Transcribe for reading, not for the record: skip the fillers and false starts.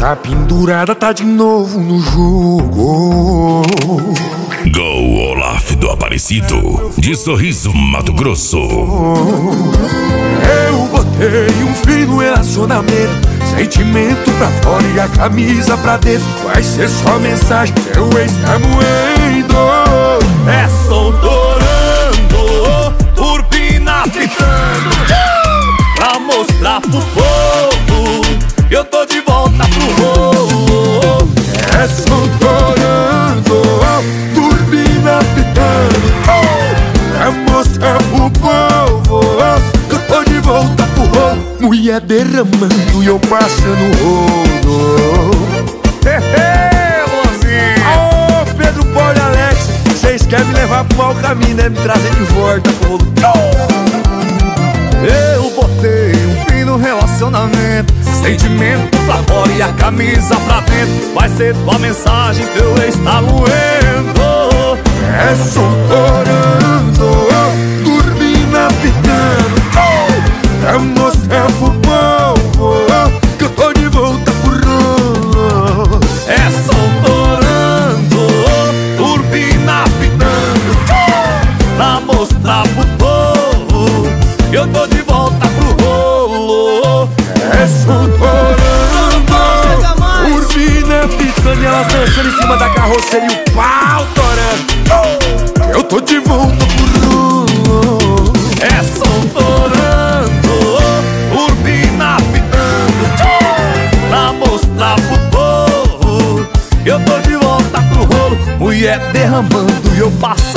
A pendurada tá de novo no jogo. Gol Olaf do Aparecido, de Sorriso, Mato Grosso. Eu botei um fim no relacionamento, sentimento pra fora e a camisa pra dentro. Vai ser só mensagem, seu ex tá moendo. É soltorando, turbina fritando, pra mostrar pro povo que eu tô de volta pro rolo. É soltorando, turbina pitando, pra mostrar pro povo que eu tô de volta pro rolo. Mulher derramando e eu passando rolo. Bonzinho! Ô Pedro, Paulo e Alex, vocês querem me levar pro mau caminho, né? Me trazer de volta pro rolo. Eu botei um fim no relacionamento, sentimento pra fora e a camisa pra dentro. Vai ser tua mensagem, teu ex tá moendo. É soltorando, turbina pitando, pra mostrar pro povo que eu tô de volta pro rolo. É soltorando, turbina pitando, pra mostrar pro povo que eu tô de volta pro rolo. É soltorando, turbina pitando e elas dançando em cima da carroceria e o pau torando. Eu tô de volta pro rolo. É soltorando, turbina pitando, pra mostrar pro povo que eu tô de volta pro rolo. Mulher derramando e eu passo